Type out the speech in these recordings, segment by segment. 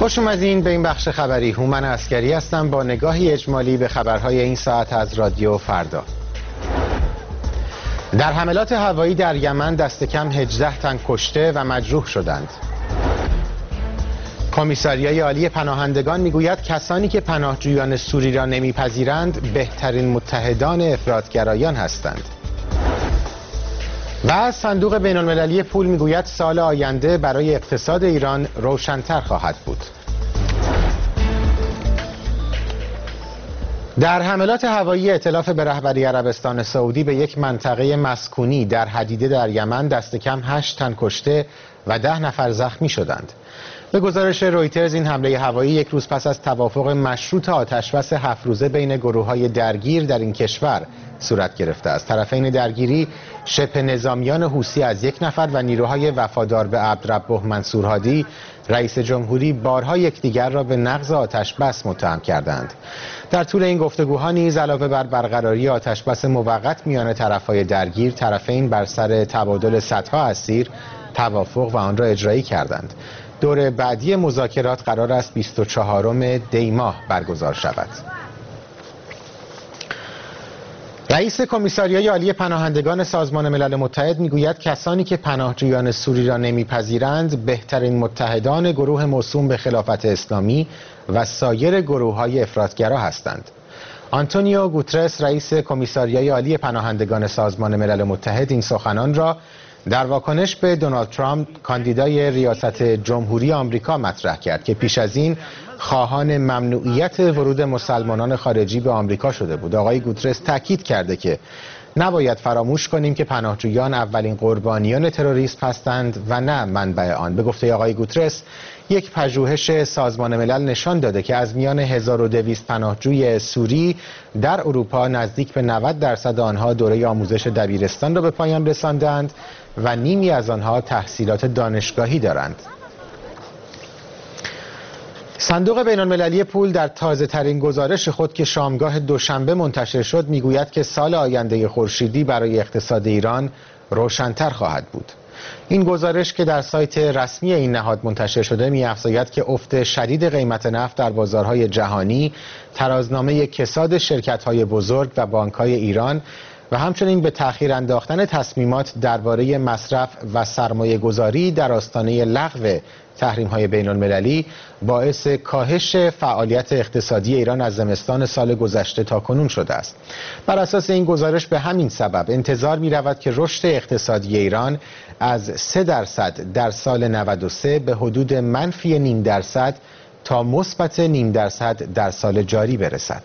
خوش اومدین به این بخش خبری. هومن عسکری هستم با نگاهی اجمالی به خبرهای این ساعت از رادیو فردا. در حملات هوایی در یمن دست کم 18 تن کشته و مجروح شدند. کمیساریای عالی پناهندگان میگوید کسانی که پناهجویان سوری را نمیپذیرند بهترین متحدان افراطگرایان هستند. و صندوق بین المللی پول میگوید سال آینده برای اقتصاد ایران روشن‌تر خواهد بود. در حملات هوایی ائتلاف به رهبری عربستان سعودی به یک منطقه مسکونی در حدیده در یمن دست کم 8 تن کشته و 10 نفر زخمی شدند. به گزارش رویترز این حمله هوایی یک روز پس از توافق مشروط آتشبس 7 روزه بین گروه‌های درگیر در این کشور صورت گرفته است. طرفین درگیری شبه نظامیان حوثی از 1 نفر و نیروهای وفادار به عبدربه منصور هادی رئیس جمهوری بارها یکدیگر را به نقض آتشبس متهم کردند. در طول این گفتگوها نیز علاوه بر برقراری آتشبس موقت میان طرفهای درگیر، طرفین بر سر تبادل صدها اسیر توافق و آن را اجرایی کردند. دور بعدی مذاکرات قرار است 24 دی ماه برگزار شود. رئیس کمیساریای عالی پناهندگان سازمان ملل متحد میگوید کسانی که پناهجویان سوری را نمیپذیرند بهترین متحدان گروه موسوم به خلافت اسلامی و سایر گروه‌های افراطگرا هستند. آنتونیو گوترس رئیس کمیساریای عالی پناهندگان سازمان ملل متحد این سخنان را در واکنش به دونالد ترامپ کاندیدای ریاست جمهوری آمریکا مطرح کرد که پیش از این خواهان ممنوعیت ورود مسلمانان خارجی به آمریکا شده بود. آقای گوترس تاکید کرده که نباید فراموش کنیم که پناهجویان اولین قربانیان تروریسم هستند و نه منبع آن. به گفته آقای گوترس یک پژوهش سازمان ملل نشان داده که از میان 1200 پناهجوی سوری در اروپا نزدیک به 90% آنها دوره آموزش دبیرستان را به پایان رساندند و نیمی از آنها تحصیلات دانشگاهی دارند. صندوق بین المللی پول در تازه ترین گزارش خود که شامگاه دوشنبه منتشر شد میگوید که سال آینده خورشیدی برای اقتصاد ایران روشن‌تر خواهد بود. این گزارش که در سایت رسمی این نهاد منتشر شده می‌افزاید که افت شدید قیمت نفت در بازارهای جهانی، ترازنامه کساد شرکت‌های بزرگ و بانک‌های ایران و همچنین به تأخیر انداختن تصمیمات درباره مصرف و سرمایه گذاری در آستانه لغو تحریم‌های بین المللی باعث کاهش فعالیت اقتصادی ایران از زمستان سال گذشته تا کنون شده است. بر اساس این گزارش به همین سبب انتظار می‌رود که رشد اقتصادی ایران از 3% در سال 93 به حدود -0.5% تا مثبت 0.5% در سال جاری برسد.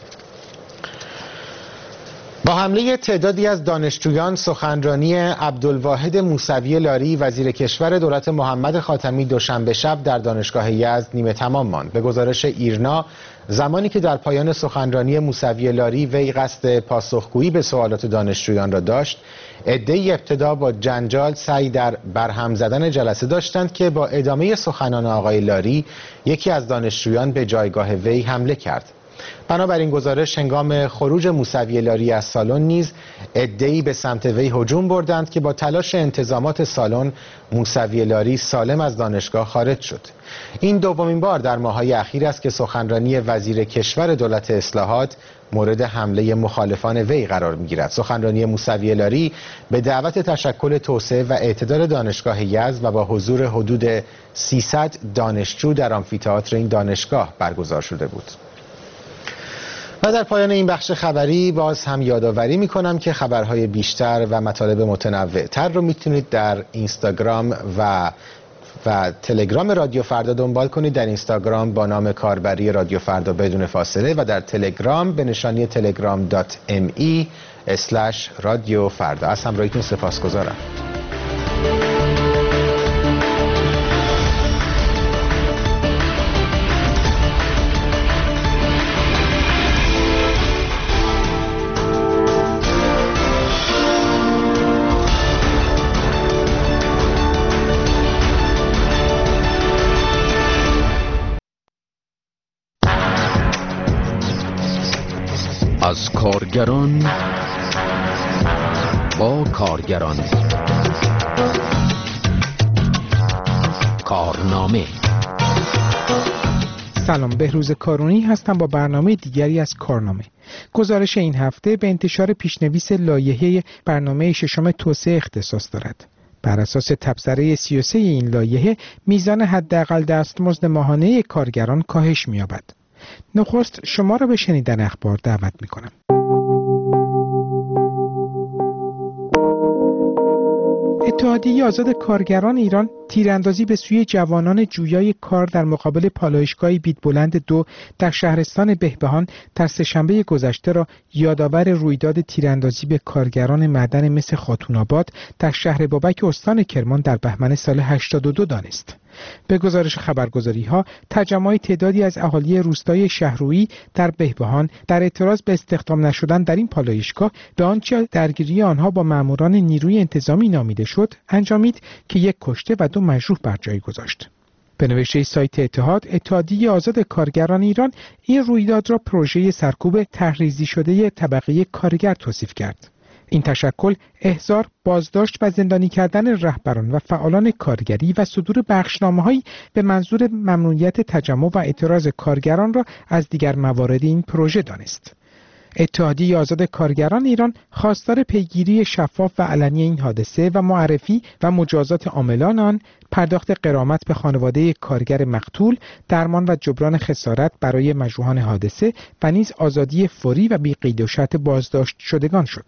با حمله تعدادی از دانشجویان سخنرانی عبدالواحد موسوی لاری وزیر کشور دولت محمد خاتمی دوشنبه شب در دانشگاه یزد نیمه تمام ماند. به گزارش ایرنا زمانی که در پایان سخنرانی موسوی لاری وی قصد پاسخگویی به سوالات دانشجویان را داشت، عده‌ای ابتدا با جنجال سعی در برهم زدن جلسه داشتند که با ادامه سخنان آقای لاری یکی از دانشجویان به جایگاه وی حمله کرد. بنابراین گزارش هنگام خروج موسوی لاری از سالن نیز عده‌ای به سمت وی هجوم بردند که با تلاش انتظامات سالن موسوی لاری سالم از دانشگاه خارج شد. این دومین بار در ماه‌های اخیر است که سخنرانی وزیر کشور دولت اصلاحات مورد حمله مخالفان وی قرار می‌گیرد. سخنرانی موسوی لاری به دعوت تشکل توسعه و اعتدال دانشگاه یزد و با حضور حدود 300 دانشجو در آمفی‌تئاتر این دانشگاه برگزار شده بود. و در پایان این بخش خبری باز هم یادآوری میکنم که خبرهای بیشتر و مطالب متنوع‌تر رو میتونید در اینستاگرام و تلگرام رادیو فردا دنبال کنید. در اینستاگرام با نام کاربری رادیو فردا بدون فاصله و در تلگرام به نشانی telegram.me/رادیو فردا. از همراهیتون سپاسگزارم. از کارگران با کارگران، کارنامه سلام، بهروز کارونی هستم با برنامه دیگری از کارنامه. گزارش این هفته به انتشار پیشنویس لایحه برنامه ششم توسعه اختصاص دارد. بر اساس تبصره 33 این لایحه میزان حداقل دستمزد ماهانه کارگران کاهش می‌یابد. نخست شما را به شنیدن اخبار دعوت می‌کنم. اتحادیه آزاد کارگران ایران تیراندازی به سوی جوانان جویای کار در مقابل پالایشگاه بیدبلند 2 در شهرستان بهبهان در سه‌شنبه گذشته را یادآور رویداد تیراندازی به کارگران معدن مس خاتون‌آباد در شهر بابک استان کرمان در بهمن سال 82 دانست. به گزارش خبرگزاری‌ها، تجمع تعدادی از اهالی روستای شهرویی در بهبهان در اعتراض به استخدام نشدن در این پالایشگاه به آنچه درگیری آنها با ماموران نیروی انتظامی نامیده شد انجامید که 1 کشته و 2 مجروح بر جای گذاشت. به نوشته سایت اتحادیه آزاد کارگران ایران این رویداد را پروژه سرکوب تحریزی شده طبقه کارگر توصیف کرد. این تشکل احضار، بازداشت و زندانی کردن رهبران و فعالان کارگری و صدور بخشنامه‌هایی به منظور ممنوعیت تجمع و اعتراض کارگران را از دیگر موارد این پروژه دانست. اتحادیه آزاد کارگران ایران خواستار پیگیری شفاف و علنی این حادثه و معرفی و مجازات عاملان آن، پرداخت غرامت به خانواده کارگر مقتول، درمان و جبران خسارت برای مجروحان حادثه و نیز آزادی فوری و بی قید و شرط بازداشت شدگان شد.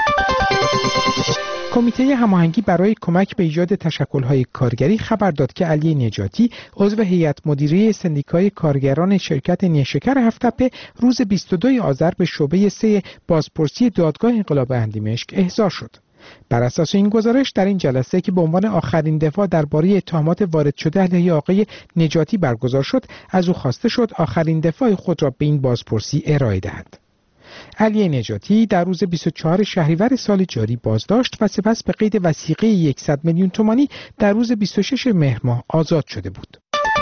کمیته هماهنگی برای کمک به ایجاد تشکل‌های کارگری خبر داد که علی نجاتی، عضو هیئت مدیره سندیکای کارگران شرکت نیشکر هفت‌تپه، روز 22 آذر به شعبه 3 بازپرسی دادگاه انقلاب اندیمشک احضار شد. بر اساس این گزارش در این جلسه که به عنوان آخرین دفاع درباره اتهامات وارد شده علیه آقای نجاتی برگزار شد، از او خواسته شد آخرین دفاع خود را به این بازپرسی ارائه دهد. علی نجاتی در روز 24 شهریور سال جاری بازداشت و سپس به قید وثیقه 100 میلیون تومانی در روز 26 مهر ماه آزاد شده بود.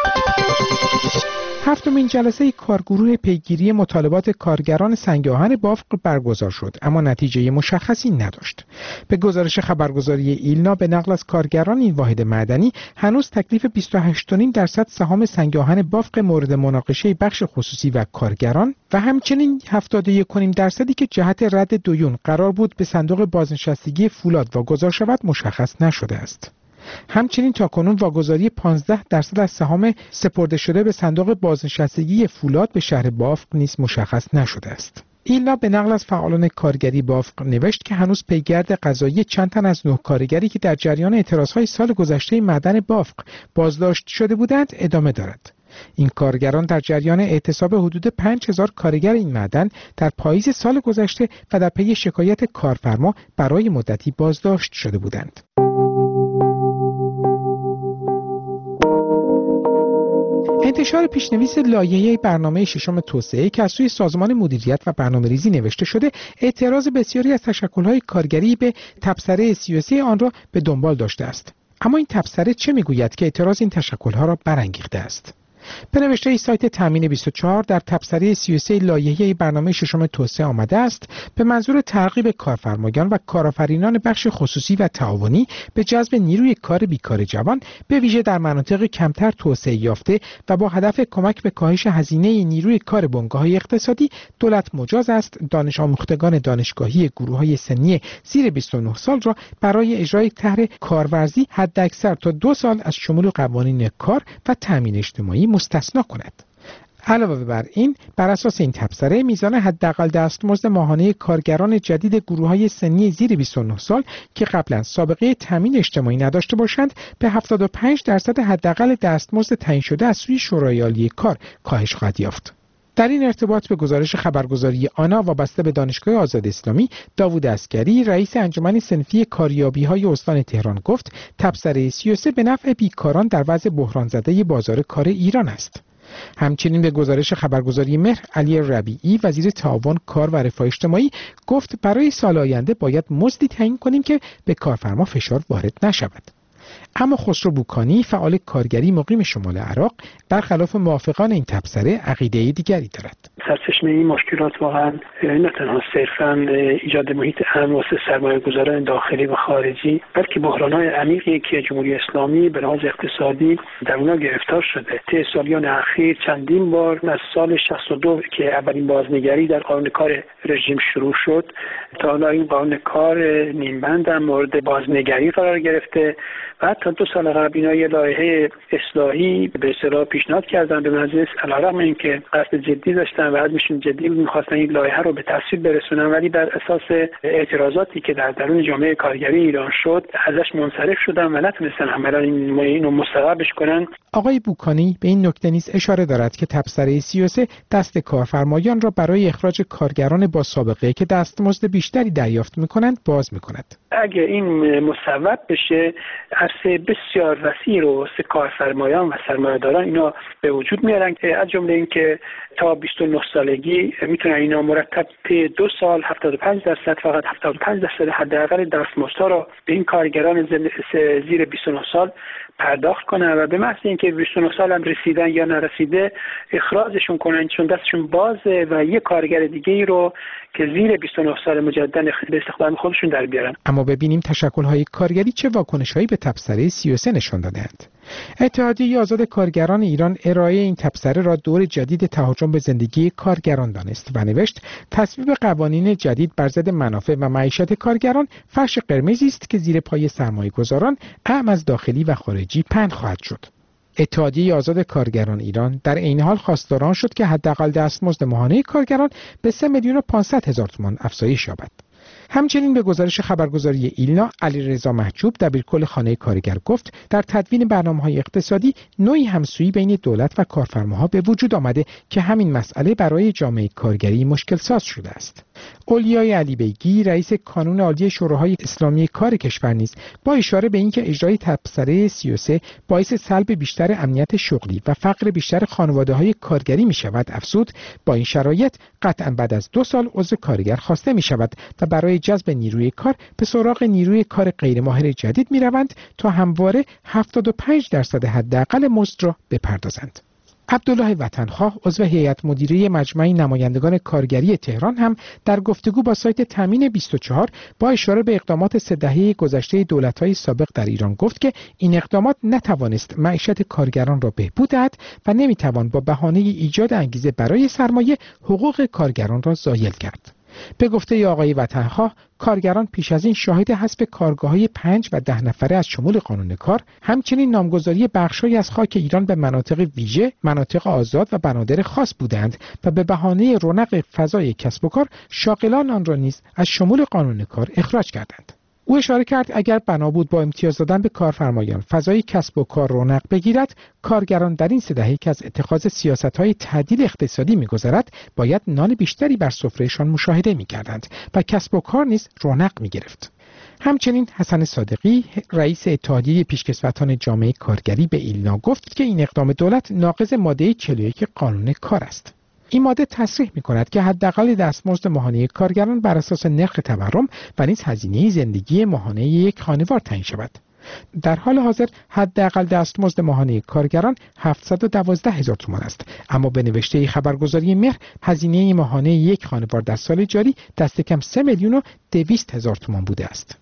هفتمین جلسه کارگروه پیگیری مطالبات کارگران سنگ آهن بافق برگزار شد، اما نتیجه مشخصی نداشت. به گزارش خبرگزاری ایلنا به نقل از کارگران این واحد معدنی، هنوز تکلیف 28.5% سهام سنگ آهن بافق مورد مناقشه بخش خصوصی و کارگران و همچنین 71.5% که جهت رد دویون قرار بود به صندوق بازنشستگی فولاد واگذار شود مشخص نشده است. همچنین تاکنون واگذاری 15% از سهام سپرده شده به صندوق بازنشستگی فولاد به شهر بافق نیز مشخص نشده است. ایلنا به نقل از فعالان کارگری بافق نوشت که هنوز پیگرد قضایی چند تن از 9 کارگری که در جریان اعتراضهای سال گذشته معدن بافق بازداشت شده بودند ادامه دارد. این کارگران در جریان اعتصاب حدود 5000 کارگر این معدن در پاییز سال گذشته و در پی شکایت کارفرما برای مدتی بازداشت شده بودند. انتشار پیشنویس لایحه برنامه ششم توسعه که از سوی سازمان مدیریت و برنامه‌ریزی نوشته شده، اعتراض بسیاری از تشکل‌های کارگری به تبصره 33 آن را به دنبال داشته است. اما این تبصره چه میگوید که اعتراض این تشکل‌ها را برانگیخته است؟ به نوشته سایت تامین 24 در تبصره 33 لایحه برنامه ششم توسعه آمده است به منظور ترغیب کارفرمایان و کارآفرینان بخش خصوصی و تعاونی به جذب نیروی کار بیکار جوان، به ویژه در مناطق کمتر توسعه یافته و با هدف کمک به کاهش هزینه نیروی کار بنگاه‌های اقتصادی، دولت مجاز است دانش آموختگان دانشگاهی گروه‌های سنی زیر 29 سال را برای اجرای طرح کارورزی حداکثر تا 2 سال از شمول قوانین کار و تامین اجتماعی مستثنا کند. علاوه بر این، بر اساس این تبصره میزان حداقل دستمزد ماهانه کارگران جدید گروه‌های سنی زیر 29 سال که قبلا سابقه تامین اجتماعی نداشته باشند به 75% حداقل دستمزد تعیین شده از سوی شورای عالی کار کاهش خواهد یافت. در این ارتباط به گزارش خبرگزاری آنا وابسته به دانشگاه آزاد اسلامی، داوود عسگری رئیس انجمن صنفی کاریابی‌های استان تهران گفت تبصره 33 به نفع بیکاران در وضع بحران زده بازار کار ایران است. همچنین به گزارش خبرگزاری مهر، علی ربیعی وزیر تعاون، کار و رفاه اجتماعی گفت برای سال آینده باید مزدی تعیین کنیم که به کارفرما فشار وارد نشود. اما خسرو بوکانی فعال کارگری مقیم شمال عراق برخلاف موافقان این تبصره عقیده دیگری دارد. سرچشمه این مشکلات واقعا نه تنها صرفاً ایجاد محیط امن واسه سرمایه‌گذاران داخلی و خارجی، بلکه بحران‌های عمیقی که جمهوری اسلامی به لحاظ اقتصادی در اونها گرفتار شده. طی سالیان اخیر چندین بار از سال 62 که اولین بازنگری در قانون کار رژیم شروع شد تا حالا این قانون کار نیمبند هم مورد بازنگری قرار گرفته و حتی 2 سال قبل اینا یه لایحه اصلاحی به اصطلاح پیشنهاد کردن به مجلس، علیرغم اینکه قصد جدی داشتن و عزمشون جدی بود، می‌خواستن این لایحه رو به تصویب برسونن، ولی بر اساس اعتراضاتی که در درون جامعه کارگری ایران شد ازش منصرف شدن و نتونستن عملاً اینو مستقبلش کنن. آقای بوکانی به این نکته نیز اشاره دارد که تبصره 33 دست کارفرمایان را برای اخراج کارگران با سابقه که دستمزد بیشتری دریافت می‌کنند باز می‌کند. اگه این مصوب بشه، عرصه بسیار وسیع رو واسه کارفرمایان و سرمایه‌داران اینا به وجود میارن، از جمله اینکه تا 29 سالگی میتونن اینا مرتب طی 2 سال 75% فقط 75% حداقل دستمزدها رو به این کارگران زیر 29 سال پرداخت کنن و به محض اینکه 29 سال هم رسیدن یا نرسیده اخراجشون کنن، چون دستشون بازه و یک کارگر دیگه ای رو که زیر 29 سال مجددا به استخدام خودشون در بیارن. اما ببینیم تشکل‌های کارگری چه واکنش‌هایی به تبصره 33 نشان دادند. اتحادیه آزاد کارگران ایران ارائه این تبصره را دور جدید تهاجم به زندگی کارگران دانست و نوشت تصویب قوانین جدید بر ضد منافع و معیشت کارگران فرش قرمزی است که زیر پای سرمایه‌گذاران اعم از داخلی و خارجی پهن خواهد شد. اتحادیه آزاد کارگران ایران در این حال خواستار شد که حداقل دستمزد ماهانه کارگران به 3,500,000 تومان افزایش یابد. همچنین به گزارش خبرگزاری ایلنا، علیرضا محجوب دبیرکل خانه کارگر گفت در تدوین برنامه‌های اقتصادی نوعی همسویی بین دولت و کارفرماها به وجود آمده که همین مسئله برای جامعه کارگری مشکل ساز شده است. اولیای علی بیگی رئیس کانون عالی شوراهای اسلامی کار کشور نیز با اشاره به اینکه اجرای تبصره 33 باعث سلب بیشتر امنیت شغلی و فقر بیشتر خانواده‌های کارگری می‌شود افزود با این شرایط قطعاً بعد از 2 سال عضو کارگر خواسته می‌شود و برای جذب نیروی کار به سراغ نیروی کار غیر ماهر جدید می‌روند تا همواره 75% حداقل مزد را بپردازند. عبدالله وطنخواه عضو هیئت مدیره مجمع نمایندگان کارگری تهران هم در گفتگو با سایت تامین 24 با اشاره به اقدامات 3 دهه گذشته دولت‌های سابق در ایران گفت که این اقدامات نتوانست معیشت کارگران را بهبود دهد و نمیتوان با بهانه ایجاد انگیزه برای سرمایه حقوق کارگران را زایل کرد. به گفته آقای وطنخواه، کارگران پیش از این شاهد حذف کارگاه‌های 5 و 10 نفره از شمول قانون کار، همچنین نامگذاری بخش‌هایی از خاک ایران به مناطق ویژه، مناطق آزاد و بنادر خاص بودند و به بهانه رونق فضای کسب و کار شاغلان آن را نیز از شمول قانون کار اخراج کردند. او اشاره کرد اگر بنا بود با امتیاز دادن به کارفرمایان فضای کسب و کار رونق بگیرد، کارگران در این 3 دهه که از اتخاذ سیاست‌های تعدیل اقتصادی می‌گذرد باید نان بیشتری بر سفرهشان مشاهده می‌کردند و کسب و کار نیز رونق می‌گرفت. همچنین حسن صادقی رئیس اتحادیه پیشکسوتان جامعه کارگری به ایلنا گفت که این اقدام دولت ناقض ماده 41 قانون کار است. این ماده تصریح می‌کند که حداقل دستمزد ماهانه کارگران بر اساس نرخ تورم و نیز هزینه زندگی ماهانه یک خانوار تعیین شود. در حال حاضر حداقل دستمزد ماهانه کارگران 712,000 تومان است، اما به نوشته خبرگزاری مهر هزینه ماهانه یک خانوار در سال جاری دست کم 3,200,000 تومان بوده است.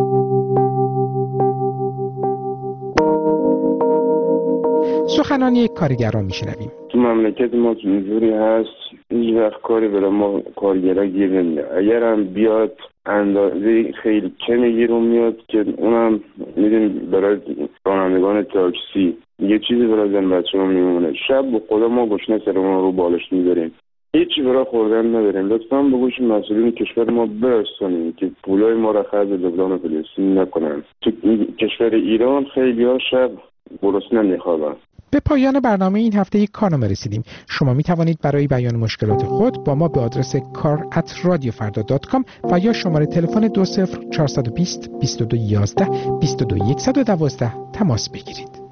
سخنانی کارگران میشنویم. تو مملکت ما اینجوری هست، هیچ وقت کاری برای ما کارگرها گیر نمیاد. اگر هم بیاد اندازه خیلی کمی گیر میاد که اونم میدونی برای رانندگان تاکسی یه چیزی برای زن بچه هم میمونه. شب به خدا ما گشنه سرمون رو بالش میذاریم، هیچی برای خوردن نداریم. لطفاً به گوش مسئولین کشور ما برسونیم که پولای ما را خرج دولت فلسطین نکنن. تو کشور ایران خیلی ها شب گرسنه میخوابن. به پایان برنامه این هفته یک کارنامه رسیدیم. شما می توانید برای بیان مشکلات خود با ما به آدرس kar@radiofarda.com و یا شماره تلفن 20 420 22 11 22 112 تماس بگیرید.